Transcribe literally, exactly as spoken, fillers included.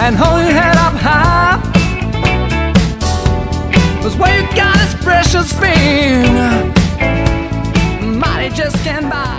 and hold your head up high, 'cause what you got is precious, thing money just can't buy.